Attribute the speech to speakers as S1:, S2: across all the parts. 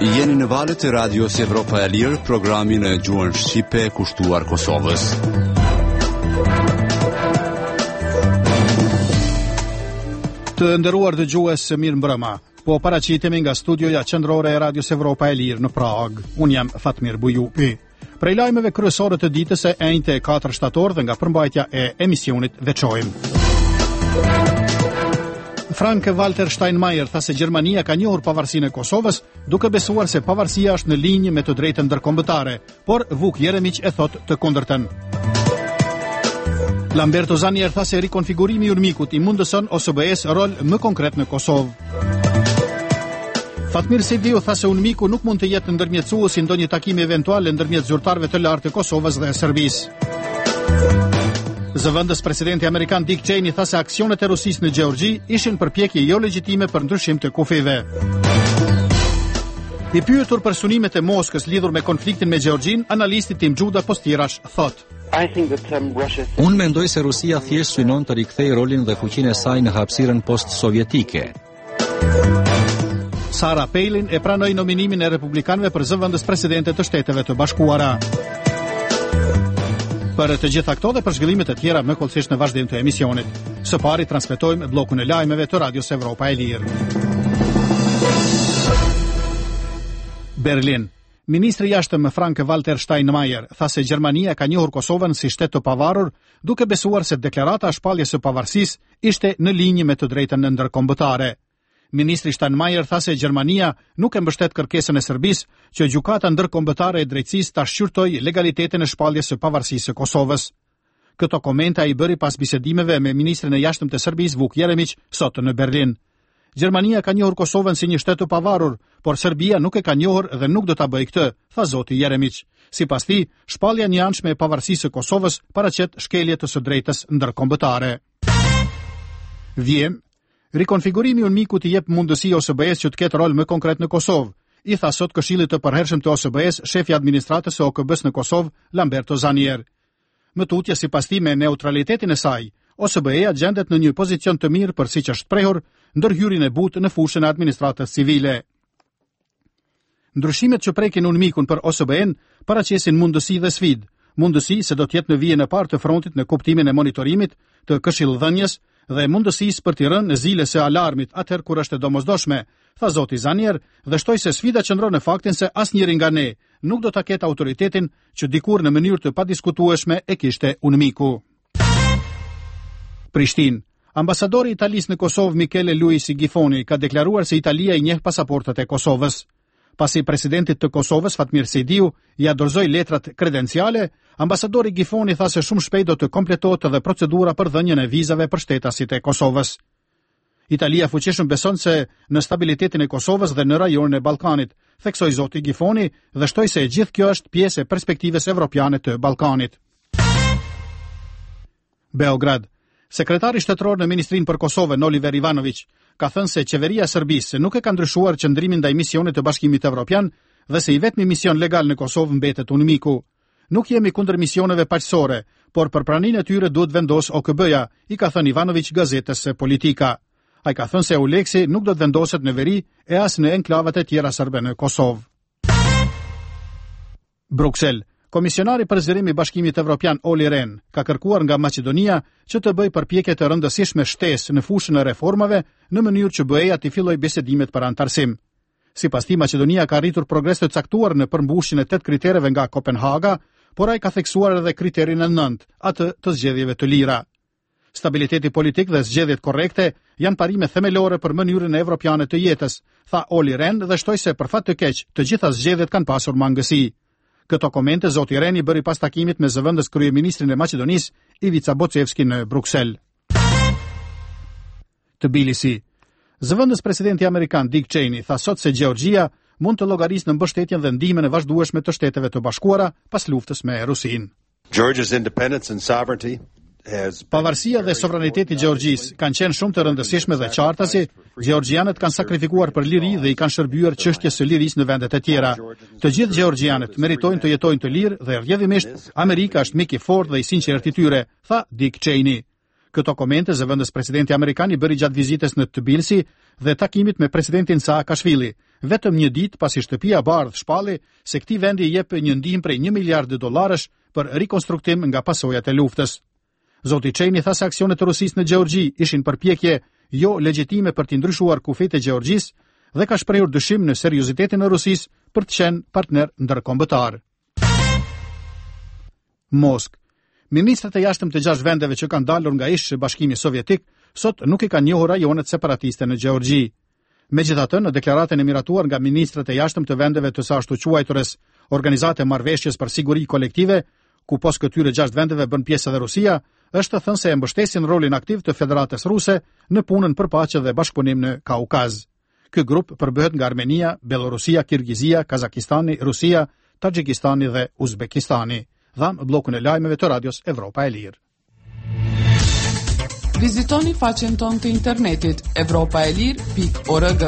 S1: Jeni në valët e radios Evropa e Lirë, programin e gjuhën shqipe kushtuar Kosovës.
S2: Të nderuar dëgjues, mirë mbrëma. Po paraqitemi nga studioja qendrore e radios Evropa e Lirë në Prag. Unë jam Fatmir Bujupi. Prej lajmeve kryesore të ditës e enjte 4 shtator dhe nga përmbajtja e emisionit veçojmë. Frank-Walter Steinmeier tha se Gjermania ka njohur pavarësinë e Kosovës, duke besuar se pavarësia është në linjë me të drejtën ndërkombëtare, por Vuk Jeremić e thot të kundërtën. Lamberto Zanier tha se rikonfigurimi i UNMIK-ut i mundëson OSBE-s rol më konkret në Kosovë. Fatmir Sejdiu tha se UNMIK-u nuk mund të jetë ndërmjetësuesi ndonjë takimi eventual ndërmjet zyrtarëve të lartë të Kosovës dhe Serbisë. Zëvendës presidenti amerikan Dick Cheney tha se aksionet e Rusisë në Gjeorgji ishin përpjekje jo legjitime për ndryshim të kufive. I pyetur për synimet e Moskës lidhur me konfliktin me Gjeorgjin, analisti Tim Xhuda Postirash thot:
S3: Unë mendoj se Rusia thjesht synon të rikthejë rolin dhe fuqinë e saj në hapësirën post-sovjetike.
S2: Sarah Palin e pranoi nominimin e republikanëve për zëvendës presidente të Shteteve të Bashkuara. Për të gjitha këto dhe për zhvillimet e tjera më kollësisht në vazhdim të emisionit. Së pari transmetojmë bllokun e lajmeve të Radios Evropa e Lirë. Berlin. Ministri i jashtëm Frank-Walter Steinmeier tha se Gjermania ka njohur Kosovën si shtet të pavarur, duke besuar se deklarata e shpalljes së pavarësisë ishte në linjë me të drejtën ndërkombëtare. Ministri Steinmeier tha se Gjermania nuk e mbështet kërkesën e Serbisë që gjykata ndërkombëtare e drejtësisë ta shqyrtojë legalitetin e shpalljes së pavarësisë së Kosovës. Këto komente ai bëri pas bisedimeve me ministrin e jashtëm të Serbisë Vuk Jeremić sot në Berlin. Gjermania ka njohur Kosovën si një shtet të pavarur, por Serbia nuk e ka njohur dhe nuk do ta bëjë këtë, tha zoti Jeremić. Sipas tij, shpallja e njëanshme e pavarësisë së Kosovës paraqet shkelje të së drejtës ndërkombëtare. Vjem. Rikonfigurimi i UNMIK-ut i jep mundësi OSBE-s që të ketë rol më konkret në Kosovë, i tha sot Këshillit të Përhershëm të OSBE-s shefi administratës së OKB-s në Kosovë, Lamberto Zanier. Më tutje sipas tij me neutralitetin e saj, OSBE-ja gjendet në një pozicion të mirë për siç është shprehur, ndërhyrjen e butë në fushën e administratës civile. Ndryshimet që prekin UNMIK-un për OSBE-n paraqesin mundësi dhe sfidë. Mundësi se do të jetë në vijën e parë të frontit në kuptimin e monitorimit, të këshillëdhënies dhe mundësisë për t'i rënë në zile së alarmit atëherë kur është e domosdoshme, tha zoti Zanier dhe shtoi se sfida qëndron në faktin se asnjëri nga ne nuk do ta ketë autoritetin që dikur në mënyrë të padiskutueshme e kishte UNMIK-u. Prishtinë. Ambasadori i Italisë në Kosovë Michele Luisi Gifoni ka deklaruar se Italia i njeh pasaportat e Kosovës. Pasi presidentit të Kosovës Fatmir Sejdiu ja dorëzoi letrat kredenciale, ambasadori Gifoni tha se shumë shpejt do të kompletohet edhe procedura për dhënien e vizave për shtetasit e Kosovës. Italia fuqishëm beson se në stabilitetin e Kosovës dhe në rajonin e Ballkanit, theksoi zoti Gifoni dhe shtoi se gjithë kjo është pjesë e perspektivës evropiane të Ballkanit. Beograd. Sekretari shtetëror në Ministrinë për Kosovën Oliver Ivanović ka thënë se qeveria e Serbisë nuk e ka ndryshuar qëndrimin ndaj misionit të Bashkimit Evropian dhe se i vetmi mision legal në Kosovë mbetet UNMIK-u. Nuk jemi kundër misioneve paqësore, por për praninë e tyre duhet vendos OKB-ja, i ka thënë Ivanović gazetës së Politika. Ai ka thënë se EULEX-i nuk do të vendoset në veri e as në enklavat e tjera serbe në Kosovë. Bruksel. Komisionari për zgjerim i Bashkimit Evropian Olli Rehn ka kërkuar nga Maqedonia që të bëjë përpjekje të rëndësishme shtesë në fushën e reformave në mënyrë që BE-ja të fillojë bisedimet për antarësim. Sipas tij, Maqedonia ka arritur progres të caktuar në përmbushjen e 8 kritereve nga Kopenhaga, por ai ka theksuar edhe kriterin e 9, atë të zgjedhjeve të lira. Stabiliteti politik dhe zgjedhjet korrekte janë parime themelore për mënyrën evropiane të jetës, tha Olli Rehn dhe shtoi se për fat të keq, të gjitha zgjedhjet kanë pasur mangësi. Këto komente zoti Rehn bëri pas takimit me zëvendës kryeministrin e Maqedonisë Ivica Bocevski në Bruksel. Tbilisi. Zëvendës presidenti amerikan Dick Cheney tha sot se Gjeorgjia mund të llogarisë në mbështetjen dhe ndihmën e vazhdueshme të Shteteve të Bashkuara pas luftës me Rusinë.
S4: Georgia's independence and sovereignty
S2: Pavarësia dhe sovraniteti i Gjeorgjisë kanë qenë shumë të rëndësishme dhe qartasi, gjeorgjianët kanë sakrifikuar për liri dhe i kanë shërbyer çështjes së lirisë në vendet e tjera. Të gjithë gjeorgjianët meritojnë të jetojnë të lirë dhe rrjedhimisht Amerika është mik i fortë dhe i sinqert i tyre, tha Dick Cheney. Këto komente zëvendës presidenti amerikan i bëri gjatë vizitës në Tbilisi dhe takimit me presidentin Saakashvili, vetëm një ditë pasi shtëpia e Bardhë shpalli se këtij vendi i jep një ndihmë prej $1 miliard për rikonstruktim nga pasojat e luftës. Zoti Cheney tha se aksionet e Rusisë në Gjeorgji ishin përpjekje jo legjitime për t'i ndryshuar kufijtë e Gjeorgjisë dhe ka shprehur dyshim në seriozitetin e Rusisë për të qenë partner ndërkombëtar. Moskë. Ministrat e jashtëm të 6 vendeve që kanë dalur nga ish Bashkimi Sovjetik sot nuk i kanë njohur rajonet separatiste në Gjeorgji. Megjithatë, në deklaratën e miratuar nga ministrat e jashtëm të vendeve të së ashtu quajturës Organizate Marrëveshjes për Siguri Kolektive, ku pos këtyre 6 vendeve bën pjesë edhe Rusia, është thënë se e mbështesin rolin aktiv të Federatës Ruse në punën për paqe dhe bashkëpunim në Kaukaz. Ky grup përbëhet nga Armenia, Belorusia, Kirgizia, Kazakistani, Rusia, Taxhikistani dhe Uzbekistani. Dham bllokun e lajmeve të Radios Evropa e Lirë.
S5: Vizitoni faqen tonë të internetit evropaelir.org.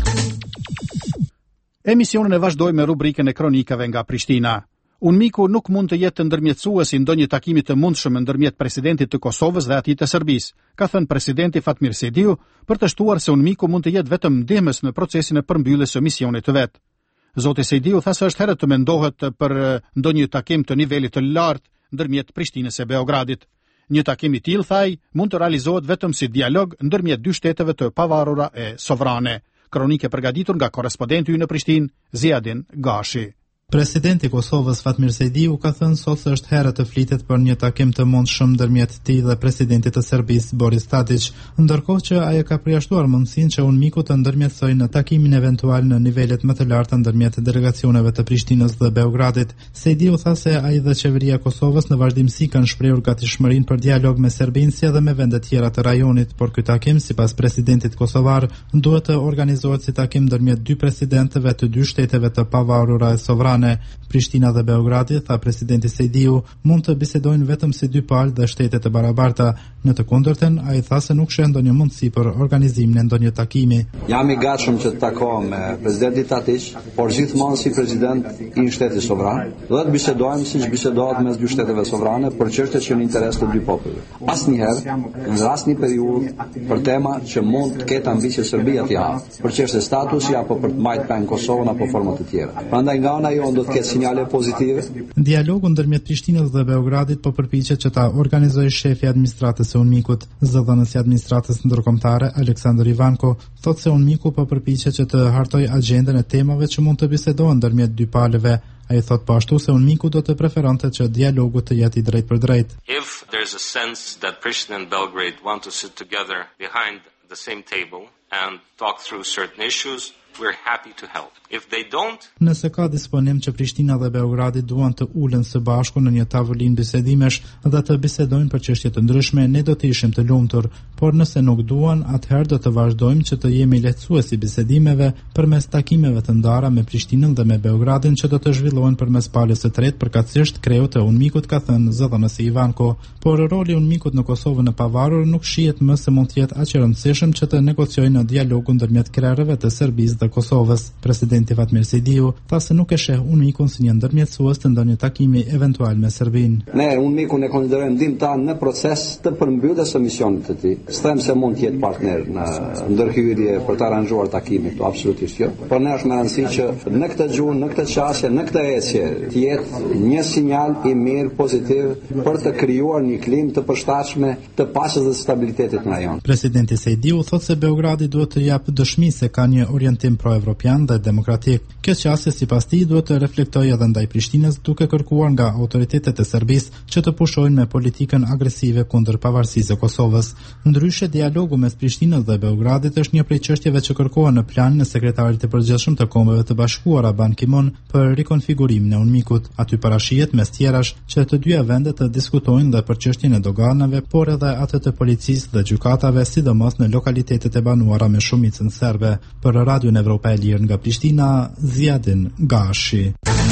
S2: Emisionin e vazhdoj me rubrikën e kronikave nga Prishtina. UNMIK-u nuk mund të jetë ndërmjetësuesi ndonjë takimi të mundshëm ndërmjet presidentit të Kosovës dhe atij të Serbisë, ka thënë presidenti Fatmir Sejdiu, për të shtuar se UNMIK-u mund të jetë vetëm ndihmës në procesin e përmbylljes së misionit të vet. Zoti Sejdiu tha se është herët të mendohet për ndonjë takim të nivelit të lartë ndërmjet Prishtinës e Beogradit. Një takim i tillë, thaj, mund të realizohet vetëm si dialog ndërmjet dy shteteve të pavarura e sovrane. Kronikë përgatitur nga korrespondenti ynë në Prishtinë, Ziadin Gashi.
S6: Presidenti i Kosovës Fatmir Sejdiu ka thënë sot se është herë të flitet për një takim të mundshëm ndërmjet tij dhe presidentit të Serbisë Boris Tadić, ndërkohë që ai ka përjashtuar mundësinë që UNMIK-u të ndërmjetësojë në takimin eventual në nivelet më të larta ndërmjet delegacioneve të Prishtinës dhe Beogradit. Sejdiu tha se ai dhe qeveria e Kosovës në vazhdimsi kanë shprehur gatishmërinë për dialog me Serbinë si edhe me vende tjera të rajonit, por ky takim, sipas presidentit kosovar, duhet të organizohet si takim ndërmjet dy presidentëve të dy shteteve të pavarura e sovrane. Prishtina dhe Beogradi, tha presidenti Sejdiu, mund të bisedojnë vetëm si dy palë dhe shtete të barabarta. Në të kundërtën, ai tha se nuk sheh ndonjë mundësi për organizimin e ndonjë takimi.
S7: Jam i gatshëm që të takohem me presidentin Tadić, por gjithmonë si president i një shteti sovran, dhe të bisedojmë siç bisedohet mes dy shteteve sovrane për çështje që në interes të dy popujve. Asnjëherë, në asnjë periudhë, për tema që mund të ketë ambicje Serbia të japë, për çështje statusi apo për të mbajtur pa Kosovën apo forma të tjera. Prandaj nga ana do të ketë sinjale pozitive.
S6: Dialogu ndërmjet Prishtinës dhe Beogradit po përpiqet që ta organizojë shefi i administratës së UNMIK-ut. Zëdhënësi i administratës ndërkombëtare Aleksandr Ivanko thotë se UNMIK-u po përpiqet që të hartojë agjendën e temave që mund të bisedohen ndërmjet dy palëve. Ai thot po ashtu se UNMIK-u do të preferonte që dialogu të jetë i drejtë për drejtë.
S8: If there's a sense that Pristina and Belgrade want to sit together behind the same table and talk through certain issues, we're happy to help. If they don't,
S6: nëse ka disponim që Prishtina dhe Beogradi duan të ulen së bashku në një tavolinë bisedimesh dhe të bisedojnë për çështje të ndryshme, ne do të ishim të lumtur, por nëse nuk duan, atëherë do të vazhdojmë që të jemi lehtësuesi bisedimeve përmes takimeve të ndara me Prishtinën dhe me Beogradin që do të zhvillohen përmes palës së tretë përkatësisht kreu të UNMIK-ut, ka thënë zëdhënësi Ivanko. Por roli i UNMIK-ut në Kosovën e pavarur nuk shihet më se mund të jetë aq i rëndësishëm që të negociojë në dialogun ndërmjet krerëve të Serbisë dhe Kosovës. Presidenti Fatmir Sejdiu tha se nuk e sheh UNMIK-un si një ndërmjetësues të ndonjë takimi eventual me Serbinë.
S7: Ne UNMIK-un e konsiderojmë ndihmëtar në proces të përmbylljes së misionit të tij. S'them se mund të jetë partner në ndërhyrje për të aranjuar takimin këtu, absolutisht jo. Por ne është më rëndësi që në këtë gjuhë, në këtë çështje, në këtë ecje të jetë një sinjal i mirë pozitiv për të krijuar një klimë të përshtatshme të paqes dhe stabilitetit në rajon.
S6: Presidenti Sejdiu thotë se Beogradi duhet të japë dëshmi se ka një orientim pro-evropian dhe demokratik. Kjo çështje sipas tij duhet të reflektojë edhe ndaj Prishtinës, duke kërkuar nga autoritetet e Serbisë që të pushojnë me politikën agresive kundër pavarësisë së Kosovës. Ndryshe, dialogu mes Prishtinës dhe Beogradit është një prej çështjeve që kërkohen në planin e sekretarit të përgjithshëm të Kombeve të Bashkuara Ban Ki-moon për rikonfigurimin e UNMIK-ut. Aty parashihet mes tjerash që të dyja vendet të diskutojnë dhe për çështjen e doganave, por edhe atë të policisë dhe gjykatave, sidomos në lokalitetet e banuara me shumicën serbe. Për Radion Evropa e Lirë nga Prishtina, Ziadin Gashi.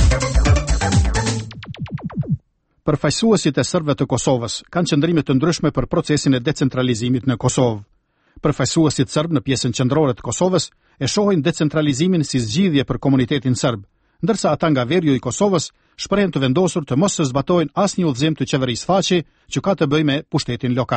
S2: Përfaqësuesit e serbëve të Kosovës kanë qëndrime të ndryshme për procesin e decentralizimit në Kosovë. Përfaqësuesit serb në pjesën qendrore të Kosovës e shohin decentralizimin si zgjidhje për komunitetin serb, ndërsa ata nga veriu i Kosovës shprehen të vendosur të mos së zbatojnë asnjë udhëzim të qeverisë faqi që ka të bëjë me pushtetin lokal.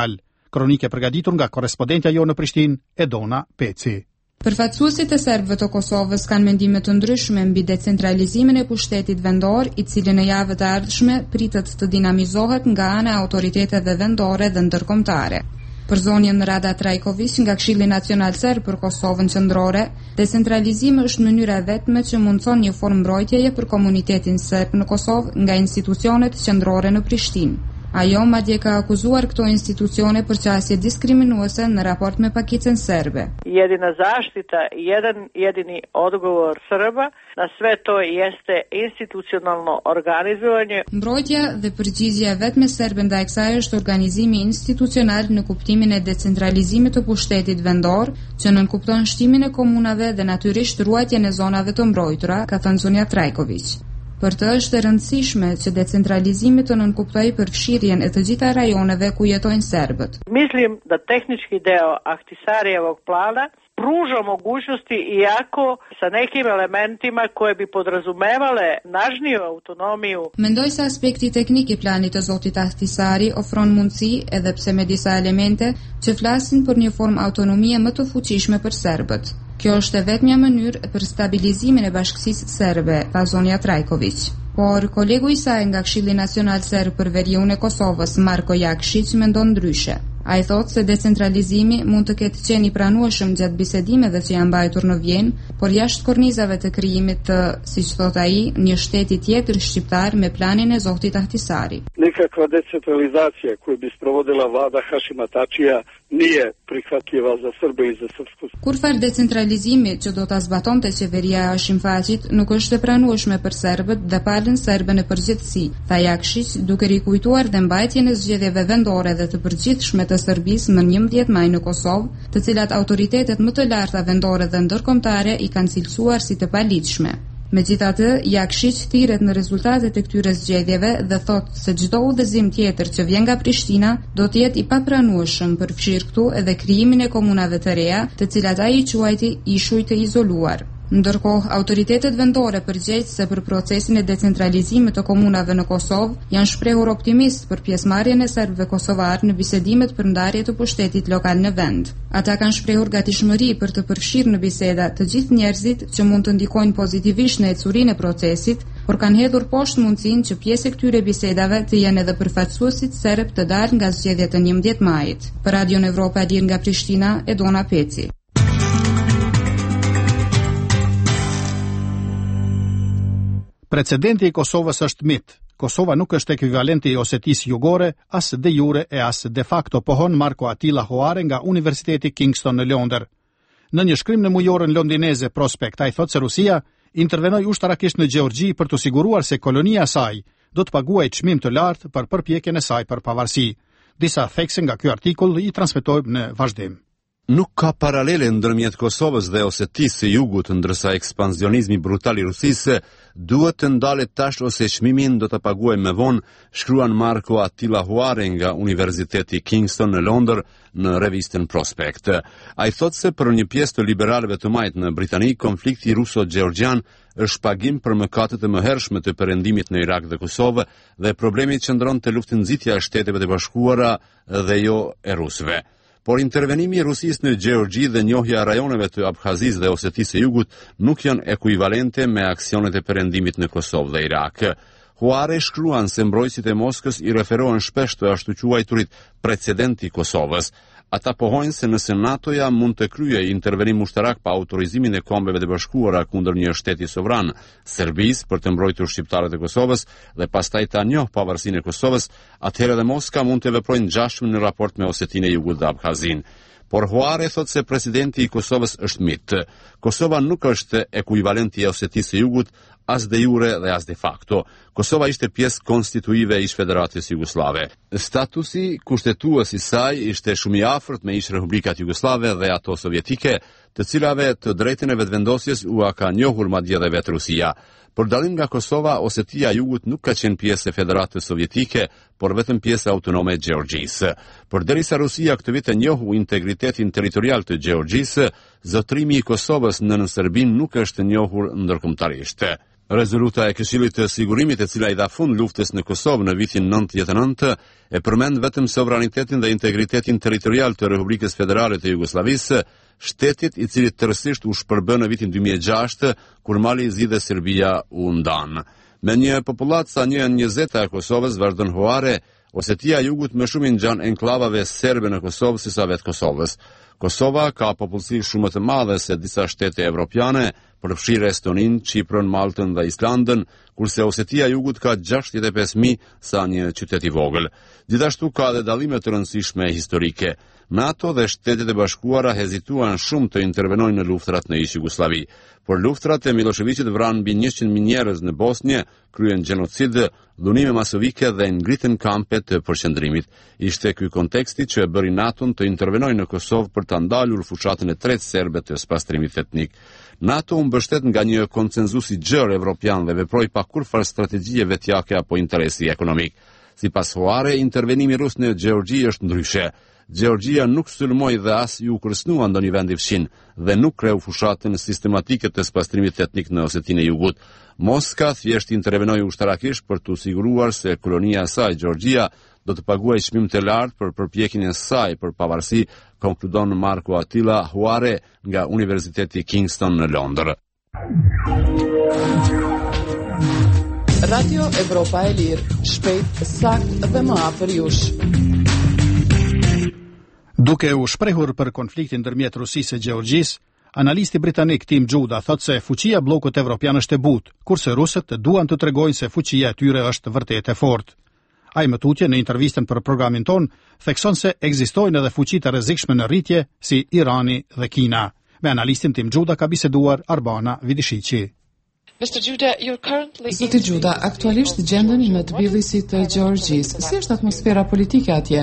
S2: Kronike përgatitur nga korrespondentja jo në Prishtinë, Edona Peci.
S9: Përfaqësuesit e serbëve të Kosovës kanë mendime të ndryshme mbi decentralizimin e pushtetit vendor, i cili në javët e ardhshme pritet të dinamizohet nga ana e autoriteteve vendore dhe ndërkombëtare. Për zonjën Rada Trajković nga Këshilli Nacional Serb për Kosovën Qendrore, decentralizimi është mënyra e vetme që mundson një formë mbrojtjeje për komunitetin serb në Kosovë nga institucionet qendrore në Prishtinë. Ajo madje ka akuzuar këto institucione për qasje diskriminuese në raport me pakicën serbe.
S10: Jedina zaštita i jedini odgovor Srba na sve to jeste institucionalno organizovanje.
S9: Mbrojtja dhe përgjigjja vetme serbe ndaj kësaj është organizimi institucional në kuptimin e decentralizimit të pushtetit vendor, që nënkupton shtimin e komunave dhe natyrisht ruajtjen e zonave të mbrojtura, ka thënë zonja Trajković. Për të është e rëndësishme që decentralizimi të nënkuptojë përfshirjen e të gjitha rajoneve ku jetojnë serbët.
S10: Mislim da tehnički deo Ahtisarijevog plana pruža mogućnosti iako sa nekim elementima koje bi podrazumevale snažniju autonomiju.
S9: Mendoj se aspekti teknik i planit të zotit Ahtisari ofron mundësi, edhe pse me disa elemente, që flasin për një formë autonomie më të fuqishme për serbët. Kjo është e vetmja mënyrë për stabilizimin e bashkësisë serbe, tha zonja Trajković. Por kolegu i saj nga Këshilli Nacional Serb për Veriun e Kosovës, Marko Jakšić, mendon ndryshe. Ai thotë se decentralizimi mund të ketë qenë i pranueshëm gjatë bisedimeve që janë mbajtur në Vjenë, por jashtë kornizave të krijimit të, siç thot ai, një shteti tjetër shqiptar me planin e zotit Ahtisari.
S11: Nikakva decentralizacija koju bi sprovodila vlada Hašima Tačija nije prihvatljiva za Srbe i za srpsku.
S9: Kurfar decentralizimi që do ta zbatonte qeveria e Hashim Thaçit nuk është e pranueshme për serbët dhe palën serbe në përgjithësi, tha Jakšić, duke rikujtuar dhe mbajtjen e zgjedhjeve vendore dhe të përgjithshme të Serbisë më 11 maj në Kosovë, të cilat autoritetet më të larta vendore dhe ndërkombëtare i kanë cilësuar si të paligjshme. Megjithatë, Jakšić thirret në rezultatet e këtyre zgjedhjeve dhe thotë se çdo udhëzim tjetër që vjen nga Prishtina do të jetë i papranueshëm për fshirë këtu edhe krijimin e komunave të reja, të cilat ai i quajti ishuj të izoluar. Ndërkohë, autoritetet vendore përgjegjëse për procesin e decentralizimit të komunave në Kosovë janë shprehur optimist për pjesëmarrjen e serbëve kosovar në bisedimet për ndarje të pushtetit lokal në vend. Ata kanë shprehur gatishmëri për të përfshirë në biseda të gjithë njerëzit që mund të ndikojnë pozitivisht në ecurinë e procesit, por kanë hedhur poshtë mundësinë që pjesë e këtyre bisedave të jenë edhe përfaqësuesit serb të dalë nga zgjedhjet e 11 majit. Për Radion Evropa Lir nga Prishtina, Edona Peci.
S2: Precedenti i Kosovës është mit. Kosova nuk është ekuivalenti i Osetisë Jugore, as de jure e as de facto, pohon Marko Attila Hoare nga Universiteti Kingston në Londër. Në një shkrim në mujorën londineze Prospect, ai thotë se Rusia intervenoi ushtarakisht në Gjeorgji për të siguruar se kolonia e saj do të paguajë çmim të lartë për përpjekjen e saj për pavarësi. Disa thekse nga ky artikull i transmetojmë në vazhdim.
S1: Nuk ka paralele ndërmjet Kosovës dhe Osetisë së Jugut, ndërsa ekspansionizmi brutal i Rusisë duhet të ndalet tash ose çmimin do të paguajë më vonë, shkruan Marko Attila Hoare nga Universiteti Kingston në Londër në revistën Prospect. Ai thotë se për një pjesë të liberalëve të majt në Britani, konflikti ruso-gjeorgjian është pagim për mëkatet e mëhershme të perëndimit në Irak dhe Kosovë dhe problemi qëndron te luftë-nxitja e Shteteve të Bashkuara dhe jo e rusëve. Por intervenimi i Rusisë në Gjeorgji dhe njohja e rajoneve të Abkhazisë dhe Osetisë së Jugut nuk janë ekuivalente me aksionet e perëndimit në Kosovë dhe Irak. Hoare shkruan se mbrojtësit e Moskës i referohen shpesh të ashtu quajturit precedenti i Kosovës. Ata pohojnë se nëse NATO-ja mund të kryejë intervenim ushtarak pa autorizimin e Kombeve të Bashkuara kundër një shteti sovran, Serbisë, për të mbrojtur shqiptarët e Kosovës dhe pastaj ta njohë pavarësinë e Kosovës, atëherë dhe Moska mund të veprojnë ngjashëm në raport me Osetinë e Jugut dhe Abkhazin. Por Hoare thotë se presidenti i Kosovës është mit. Kosova nuk është ekuivalenti i Osetisë së Jugut, as de jure dhe as de facto. Kosova ishte pjesë konstituive e ish Federatës Jugoslave. Statusi kushtetues i saj ishte shumë i afërt me ish Republikat Jugoslave dhe ato sovjetike, të cilave të drejtën e vetëvendosjes u ka njohur madje edhe vetë Rusia. Për dallim nga Kosova, Osetia e Jugut nuk ka qenë pjesë e Federatës Sovjetike, por vetëm pjesë autonome e Gjeorgjisë. Përderisa Rusia këtë vit e njohu integritetin territorial të Gjeorgjisë, zotrimi i Kosovës në Serbin nuk është njohur ndërkombëtarisht. Rezoluta e Këshillit të Sigurimit, e cila i dha fund luftës në Kosovë në vitin 99, e përmend vetëm sovranitetin dhe integritetin territorial të Republikës Federale të Jugosllavisë, shtetit i cili tërësisht u shpërbë në vitin 2006, kur Mali zi dhe Serbia u ndan. Me një popullatë sa 1/20 e Kosovës vazhdon Huare, Osetia e Jugut më shumë i ngjan enklavave serbe në Kosovë sesa vetë Kosovës. Kosova ka popullsi shumë të madhe se disa shtete evropiane, përfshirë Estoninë, Çiprën, Maltën dhe Islandën, kurse Osetia e Jugut ka 65.000 sa një qytet i vogël. Gjithashtu ka edhe dallime të rëndësishme historike. NATO dhe Shtetet e Bashkuara hezituan shumë të intervenojnë në luftrat në ish Jugosllavi, por luftrat e Miloševićit vranë mbi 100.000 njerëz në Bosnjë, kryen gjenocid, dhunime masovike dhe ngritën kampe të përqendrimit. Ishte ky konteksti që e bëri NATO-n të intervenojë në Kosovë për ta ndalur fushatën e tretë serbe të spastrimit etnik. NATO u mbështet nga një konsenzus i gjerë evropian dhe veproi pa kurrfarë strategjie vetjake apo interesi ekonomik. Sipas Huare, intervenimi rus në Gjeorgji është ndryshe. Gjeorgjia nuk sulmoi dhe as ju kërcënua ndonjë vend i fshin dhe nuk kreu fushatën sistematike të spastrimit etnik në Osetinë e Jugut. Moska thjesht intervenoi ushtarakisht për të siguruar se kolonia e saj Gjeorgjia do të paguajë çmim të lartë për përpjekjen e saj për pavarësi, konkludon Marko Attila Huare nga Universiteti Kingston në Londër.
S5: Radio Evropa e Lirë, shpejt, sakt dhe më afër jush.
S2: Duke u shprehur për konfliktin ndërmjet Rusisë e Gjeorgjisë, analisti britanik Tim Juda thot se fuqia bllokut evropian është e butë, kurse rusët duan të tregojnë se fuqia e tyre është vërtet e fortë. Ai më tutje në intervistën për programin ton thekson se ekzistojnë edhe fuqi të rrezikshme në rritje si Irani dhe Kina. Me analistin Tim Juda ka biseduar Arbana Vidishiqi.
S5: Zoti Juda, aktualisht gjendeni në tbilisi të Gjeorgjisë. Si është atmosfera politike atje?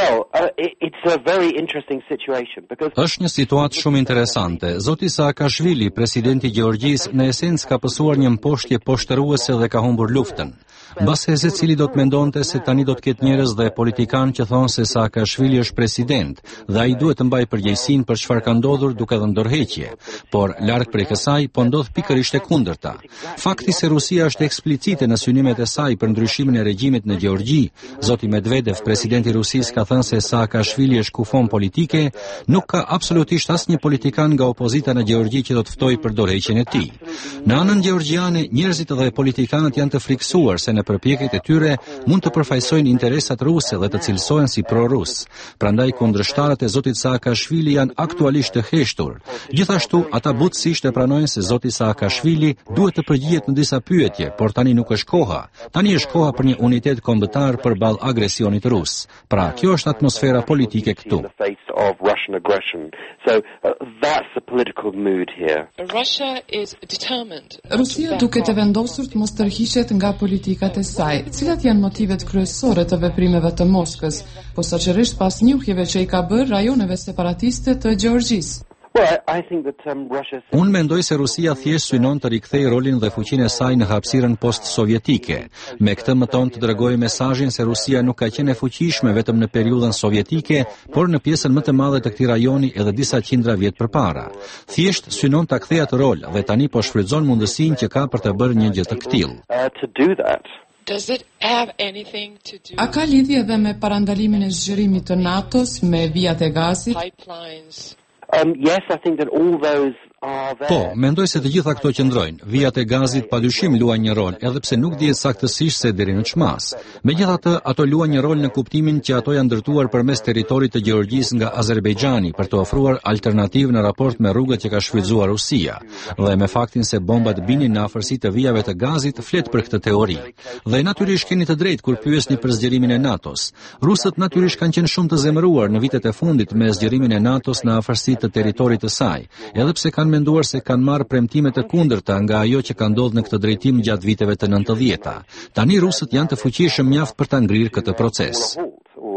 S3: Është një situatë shumë interesante. Zoti Saakashvili, presidenti i Gjeorgjisë, në esencë ka pësuar një mposhtje poshtëruese dhe ka humbur luftën. Mbase secili do të mendonte se tani do të ketë njerëz dhe politikanë që thonë se Saakashvili është president dhe ai duhet të mbajë përgjegjësinë për çfarë ka ndodhur duke dhënë dorëheqje, por larg prej kësaj po ndodh pikërisht e kundërta. Fakti se Rusia është eksplicite në synimet e saj për ndryshimin e regjimit në Gjeorgji, zoti Medvedev, presidenti i Rusisë, ka thënë se Saakashvili është kufon politike, nuk ka absolutisht asnjë politikan nga opozita në Gjeorgji që do të ftojë për dorëheqjen e tij. Në anën gjeorgjiane, njerëzit dhe politikanët janë të friksuar se në përpjekjet e tyre mund të përfaqësojnë interesat ruse dhe të cilësohen si pro-rus. Prandaj kundërshtarët e zotit Saakashvili janë aktualisht të heshtur. Gjithashtu, ata butësisht e pranojnë se zoti Saakashvili duhet të përgjigjet në disa pyetje, por tani nuk është koha. Tani është koha për një unitet kombëtar përballë agresionit rus. Pra, kjo është atmosfera politike këtu.
S5: Rusia duket e vendosur të mos tërhiqet nga politikat e saj. Cilat janë motivet kryesore të veprimeve të Moskës, posaçërisht pas njohjeve që i ka bërë rajoneve separatiste të Gjeorgjisë?
S3: Unë mendoj se Rusia thjesht synon të rikthejë rolin dhe fuqinë e saj në hapësirën post-sovjetike. Me këtë mëton të dërgojë mesazhin se Rusia nuk ka qenë e fuqishme vetëm në periudhën sovjetike, por në pjesën më të madhe të këtij rajoni edhe disa qindra vjet përpara. Thjesht synon ta kthejë atë rol dhe tani po shfrytëzon mundësinë që ka për të bërë një gjë të tillë.
S5: A ka lidhje edhe me parandalimin e zgjerimit të NATO-s me vijat e gazit?
S3: Po, mendoj se të gjitha këto qëndrojnë. Vijat e gazit padyshim luajnë një rol, edhe pse nuk dihet saktësisht se deri në çmas. Megjithatë, ato luajnë një rol në kuptimin që ato janë ndërtuar përmes territorit të Gjeorgjisë nga Azerbejxhani për të ofruar alternativë në raport me rrugët që ka shfrytzuar Rusia. Dhe me faktin se bombat binin në afërsi të vijave të gazit, flet për këtë teori. Dhe natyrisht keni të drejtë kur pyesni për zgjerimin e NATO-s. Rusët natyrisht kanë qenë shumë të zemëruar në vitet e fundit me zgjerimin e NATO-s në afërsi të territorit të saj, edhe pse kanë menduar se kanë marrë premtime të kundërta nga ajo që ka ndodhur në këtë drejtim gjatë viteve të 90-ta. Tani rusët janë të fuqishëm mjaft për ta ngrirë këtë proces.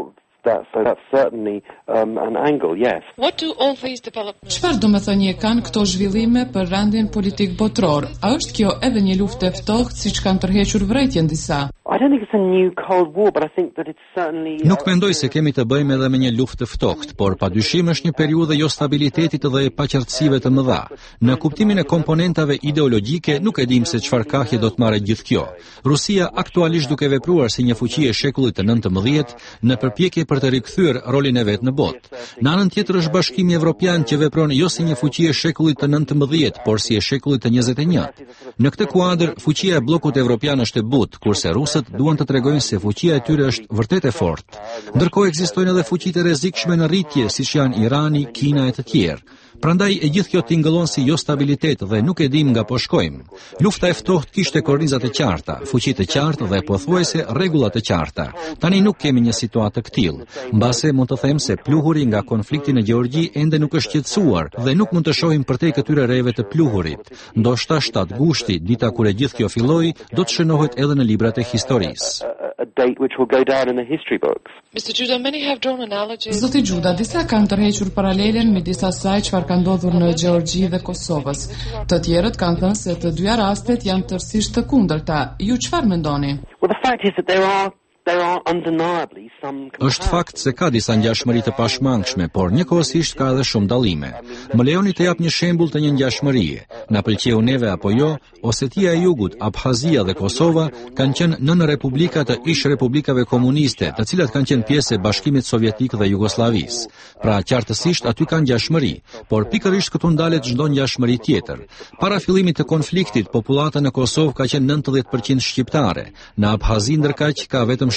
S12: that's certainly an angle, yes.
S5: What do all these developments? Çfarë do të thënie kanë këto zhvillime për rendin politik botror? A është kjo edhe një luftë e ftohtë siç kanë tërhequr vërejtjen disa?
S12: I don't think it's a new Cold War, but I think that it's certainly
S3: Nuk mendoj se kemi të bëjmë edhe me një luftë të ftohtë, por padyshim është një periudhë jo stabilitetit dhe e paqartësive të mëdha. Në kuptimin e komponentave ideologjike nuk e dim se çfarë kahje do të marrë gjithë kjo. Rusia aktualisht duke vepruar si një fuqi e shekullit të 19 në përpjekje për të rikthyer rolin e vet në botë. Në anën tjetër është Bashkimi Evropian që vepron jo si një fuqi e shekullit të 19, por si e shekullit të 21. Në këtë kuadër, fuqia e bllokut evropian është e butë, kurse rusët duan të tregojnë se fuqia e tyre është vërtet e fortë. Ndërkohë ekzistojnë edhe fuqitë e rrezikshme në rritje, siç janë Irani, Kina e të tjerë. Prandaj e gjithë kjo tingëllon si jo stabilitet dhe nuk e dim nga po shkojmë. Lufta e ftohtë kishte kornizat e qarta, fuqi të qartë dhe pothuajse rregulla të qarta. Tani nuk kemi një situatë të tillë. Mbase mund të them se pluhuri nga konflikti në Gjeorgji ende nuk është qetësuar dhe nuk mund të shohim përtej këtyre rreve të pluhurit. Ndoshta 7 gushti, dita kur e gjithë kjo filloi, do të shënohet edhe në librat e historisë.
S12: a date which will go down in the history books.
S5: Mr. Judah, many have drawn analogies. Zoti Judah, disa kanë tërhequr paralelen midis asaj çfarë ka ndodhur në Gjeorgji dhe Kosovës. Të tjerët kanë thënë se të dyja rastet janë tërësisht të kundërta. Ju çfarë mendoni?
S12: Well, the fact is that there are undeniably some.
S3: Është fakt se ka disa ngjashmëri të pashmangshme, por njëkohësisht ka edhe shumë dallime. Më lejoni të jap një shembull të një ngjashmërie. Na pëlqeu neve apo jo, Osetia e Jugut, Abhazia dhe Kosova kanë qenë nën republika të ish republikave komuniste, të cilat kanë qenë pjesë e Bashkimit Sovjetik dhe Jugosllavisë. Pra qartësisht aty kanë ngjashmëri, por pikërisht këtu ndalet çdo ngjashmëri tjetër. Para fillimit të konfliktit, popullata në Kosovë ka qenë 90% shqiptare. Në Abhazi ndërkaq ka vetëm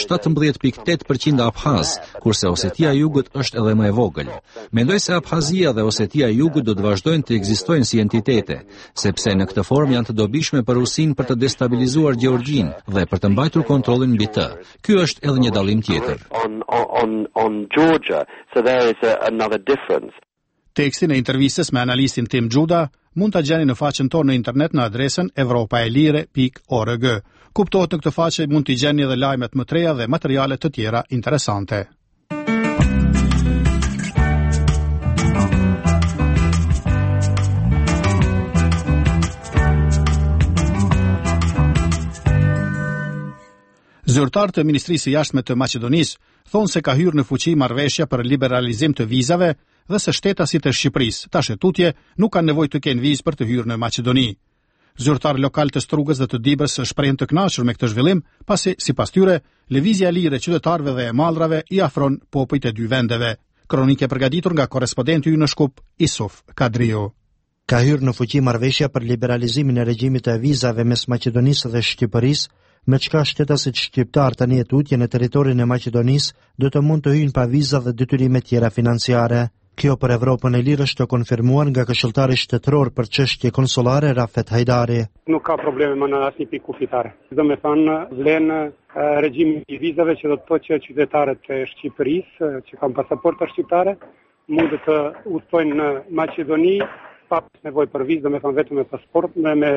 S3: 17.8% Abhaz, kurse Osetia e Jugut është edhe më e vogël. Mendoj se Abhazia dhe Osetia e Jugut do të vazhdojnë të ekzistojnë si entitete, sepse në këtë formë janë të dobishme për Rusinë për të destabilizuar Gjeorgjin dhe për të mbajtur kontrollin mbi të. Ky është edhe një dallim tjetër.
S12: On Georgia, so there is another difference.
S2: Tekstin e intervistës me analistin Tim Judah mund ta gjeni në faqen tonë në internet në adresën europaelire.org. Kuptohet në këtë faqe mund t'i gjeni edhe lajmet më të reja dhe materiale të tjera interesante. Zyrtarët e Ministrisë së Jashtme të Maqedonisë thonë se ka hyrë në fuqi marrëveshja për liberalizim të vizave dhe se shtetasit e Shqipërisë, tash e tutje, nuk kanë nevojë të kenë vizë për të hyrë në Maqedoni. Zyrtar lokal të Strugës dhe të Dibrës shprehen të kënaqur me këtë zhvillim, pasi sipas tyre, lëvizja e lirë e qytetarëve dhe e mallrave i afron popujt e dy vendeve. Kronikë e përgatitur nga korrespondenti ynë në Shkup, Isuf Kadriu.
S13: Ka hyrë në fuqi marrëveshja për liberalizimin e regjimit të vizave mes Maqedonisë dhe Shqipërisë, me çka shtetasit shqiptar tani e tutje në territorin e Maqedonisë do të mund të hyjnë pa vizë dhe detyrime tjera financiare. Kjo për Evropën e lirë është të konfirmuar nga këshilltari shtetëror për çështje konsullare Rafet Hajdari.
S14: Nuk ka probleme më në asnjë pikë kufitare. Do të thonë vlen regjimi i vizave që do të thotë që qytetarët e Shqipërisë që kanë pasaporta shqiptare mund të udhtojnë në Maqedoni pa nevojë për vizë, do të thonë vetëm me pasport me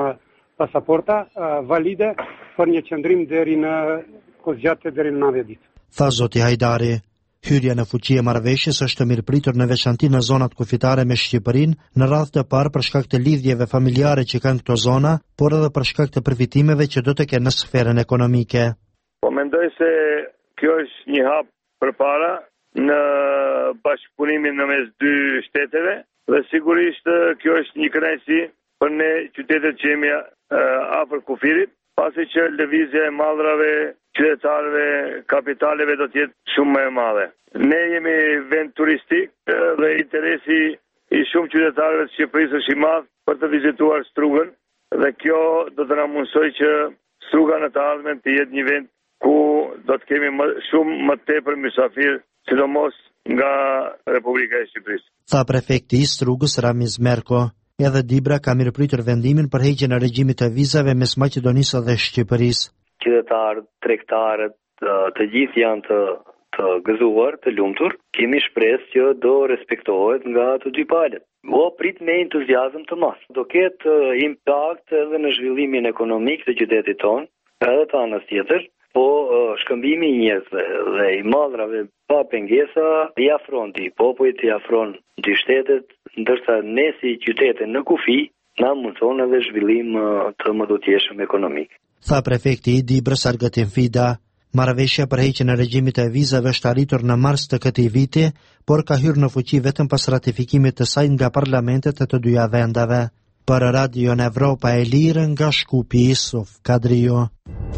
S14: pasaporta valide për një qëndrim deri në kozgjate deri në 90 ditë.
S13: Tha zoti Hajdari, hyrja në fuqi e marrëveshjes është mirëpritur në veçanti në zonat kufitare me Shqipërinë, në radhë të parë për shkak të lidhjeve familjare që kanë këto zona, por edhe për shkak të përfitimeve që do të kenë në sferën ekonomike.
S15: Po mendoj se kjo është një hap përpara në bashkëpunimin në mes dy shteteve dhe sigurisht kjo është një kënaqësi për ne qytetet që jemi afër kufirit, pasi që lëvizja e mallrave, qytetarëve, kapitaleve do të jetë shumë më e madhe. Ne jemi vend turistik dhe interesi i shumë qytetarëve të Shqipërisë është i madh për të vizituar Strugën dhe kjo do të na mundsojë që Struga në të ardhmen të jetë një vend ku do të kemi shumë më tepër mysafir, sidomos nga Republika e Shqipërisë.
S13: Tha prefekti i Strugës Ramiz Merko. Edhe Dibra ka mirëpritur vendimin për heqjen e regjimit të vizave mes Maqedonisë dhe Shqipërisë.
S16: Qytetarët, tregtarët, të gjithë janë të gëzuar, të lumtur. Kemi shpresë që do respektohet nga të dy palët. O prit me entuziazëm të madh. Do ketë impakt edhe në zhvillimin ekonomik të qytetit tonë, edhe të anës tjetër, po shkëmbimi i njerëzve dhe i mallrave pa pengesa i afron ti popujt, i afron dy shtetet, ndërsa ne si qytete në kufi na mundson edhe zhvillim të mëdotjeshëm ekonomik.
S13: Tha prefekti i Dibrës Argëtin Fida. Marrëveshja për heqjen e regjimit e vizave është arritur në mars të këtij viti, por ka hyrë në fuqi vetëm pas ratifikimit të saj nga parlamentet e të dyja vendeve. Për Radio Evropa e Lirë nga Shkupi Isuf Kadrio.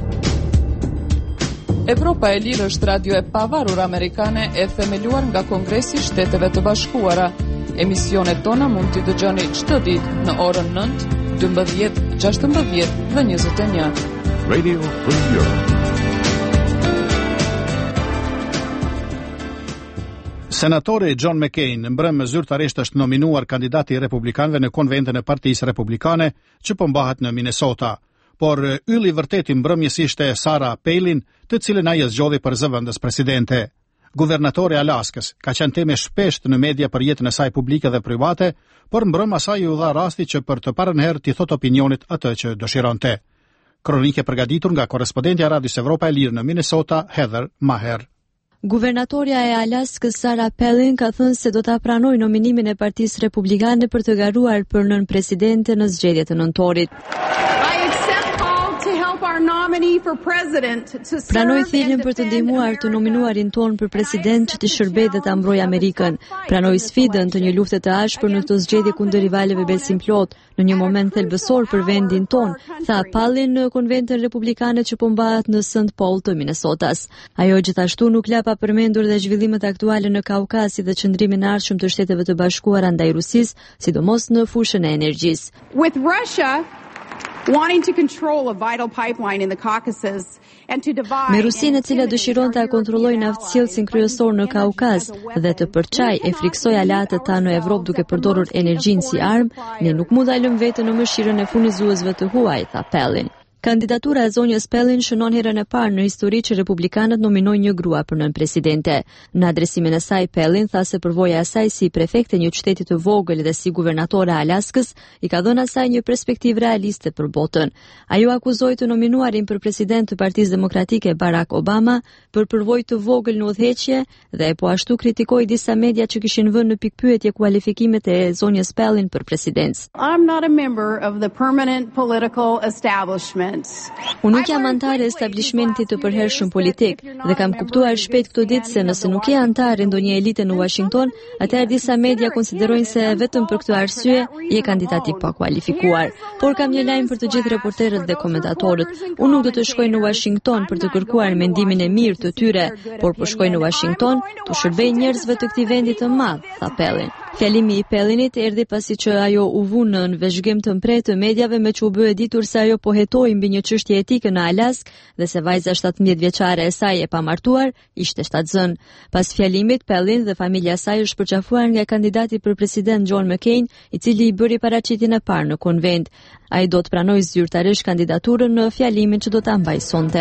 S5: Evropa e Lirë është radio e pavarur amerikane e themeluar nga Kongresi i Shteteve të Bashkuara. Emisionet tona mund t'i dëgjoni çdo ditë në orën 9, 12, 16 dhe 21.
S17: Radio Free Europe.
S2: Senatori John McCain mbrëmë zyrtarisht është nominuar kandidati i republikanëve në konventin e Partisë Republikane që po mbahet në Minnesota, por ylli vërtet i mbrëmjes ishte Sarah Palin, të cilën ai zgjodhi për zëvendës presidente. Guvernatori i Alaskës ka qenë temë shpesh në media për jetën e saj publike dhe private, por mbrëmë asaj u dha rasti që për të parën herë t'i thotë opinionit atë që dëshironte. Kronike përgatitur nga korrespondentja e Radios Evropa e Lirë në Minnesota, Heather Maher.
S18: Guvernatorja e Alaskës Sarah Palin ka thënë se do ta pranojë nominimin e Partisë Republikane për të garuar për nën presidente në zgjedhjet e nëntorit. Pranoj thirrjen për të ndihmuar të nominuarin ton për president që të shërbejë dhe ta mbrojë Amerikën. Pranoj sfidën të një lufte të ashpër në këtë zgjedhje kundër rivalëve besimplot në një moment thelbësor për vendin ton, tha Palin në konventin republikane që po mbahet në St. Paul të Minnesotas. Ajo gjithashtu nuk la pa përmendur dhe zhvillimet aktuale në Kaukaz si dhe qëndrimin e ardhshëm të Shteteve të Bashkuara ndaj Rusisë, sidomos në fushën e energjisë.
S19: With Russia wanting to control a vital pipeline in the Caucasus and to divide.
S18: Me Rusinë e cila dëshiron ta kontrollojë naftsjellsin kryesor në Kaukaz dhe të përçaj e friksoj aleatët ta në Evropë duke përdorur energjinë si armë, ne nuk mund ta lëm veten në mëshirën e furnizuesve të huaj, tha Palin. Kandidatura e zonjës Palin shënon herën e parë në histori që republikanët nominojnë një grua për nën presidente. Në adresimin e saj, Palin tha se përvoja e saj si prefekte një qyteti të vogël dhe si guvernatore e Alaskës i ka dhënë asaj një perspektivë realiste për botën. Ajo akuzoi të nominuarin për president të Partisë Demokratike Barack Obama për përvojë të vogël në udhëheqje dhe po ashtu kritikoi disa media që kishin vënë në pikpyetje kualifikimet e zonjës Palin për presidencë.
S19: I'm not a member of the permanent political establishment.
S18: Unë nuk jam antar e establishmentit të përhershëm politik dhe kam kuptuar shpejt këtë ditë se nëse nuk je antar e ndonjë elite në Washington, atëherë disa media konsiderojnë se vetëm për këtë arsye je kandidat i pakualifikuar. Por kam një lajm për të gjithë reporterët dhe komentatorët. Unë nuk do të shkoj në Washington për të kërkuar mendimin e mirë të tyre, por po shkoj në Washington të shërbej njerëzve të këtij vendi të madh, tha Palin. Fjalimi i Palinit erdhi pasi që ajo u vu në vëzhgim të mpret të medjave me që u bë e ditur se ajo po hetoi mbi një çështje etike në Alaskë dhe se vajza 17 vjeçare e saj e pamartuar ishte shtatzën. Pas fjalimit, Palin dhe familja e saj është përqafuar nga kandidati për president John McCain, i cili i bëri paraqitjen e parë në konvent. Ai do të pranojë zyrtarisht kandidaturën në fjalimin që do ta mbajë sonte.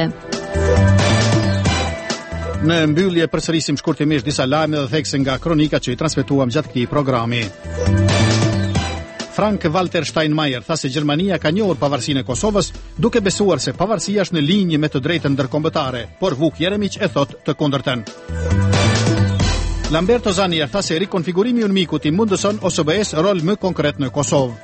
S2: Në mbyllje përsërisim shkurtimisht disa lajme dhe thekse nga kronika që i transmetuam gjatë këtij programi. Frank-Walter Steinmeier tha se Gjermania ka njohur pavarësinë e Kosovës, duke besuar se pavarësia është në linjë me të drejtën ndërkombëtare, por Vuk Jeremić e thot të kundërtën. Lamberto Zanier tha se rikonfigurimi i UNMIK-ut i mundëson OSBE-s rol më konkret në Kosovë.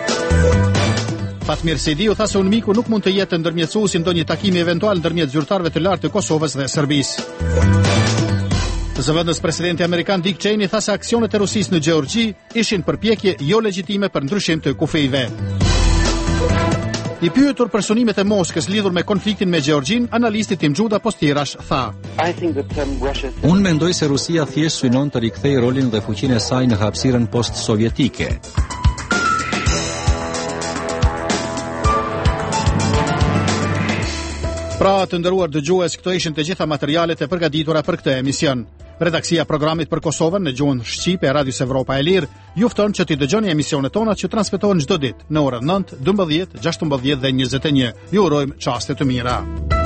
S2: Fatmir Sejdiu tha se UNMIK-u nuk mund të jetë ndërmjetësuesi ndonjë takimi eventual ndërmjet zyrtarëve të lartë të Kosovës dhe Serbisë. Zëvendës presidenti amerikan Dick Cheney tha se aksionet e Rusisë në Gjeorgji ishin përpjekje jo legjitime për ndryshim të kufijve. I pyetur për sunimet e Moskës lidhur me konfliktin me Gjeorgjin, analisti Tim Gjuda Postirash tha:
S3: Unë mendoj se Rusia thjesht synon të rikthejë rolin dhe fuqinë e saj në hapësirën post-sovjetike.
S2: Pra të nderuar dëgjues, këto ishin të gjitha materialet e përgatitura për këtë emision. Redaksia programit për Kosovën në gjuhën shqipe e Radios Evropa e Lirë ju fton që t'i dëgjoni emisionet tona që transmetohen çdo ditë në orën 9, 12, 16 dhe 21. Ju urojmë çaste të mira.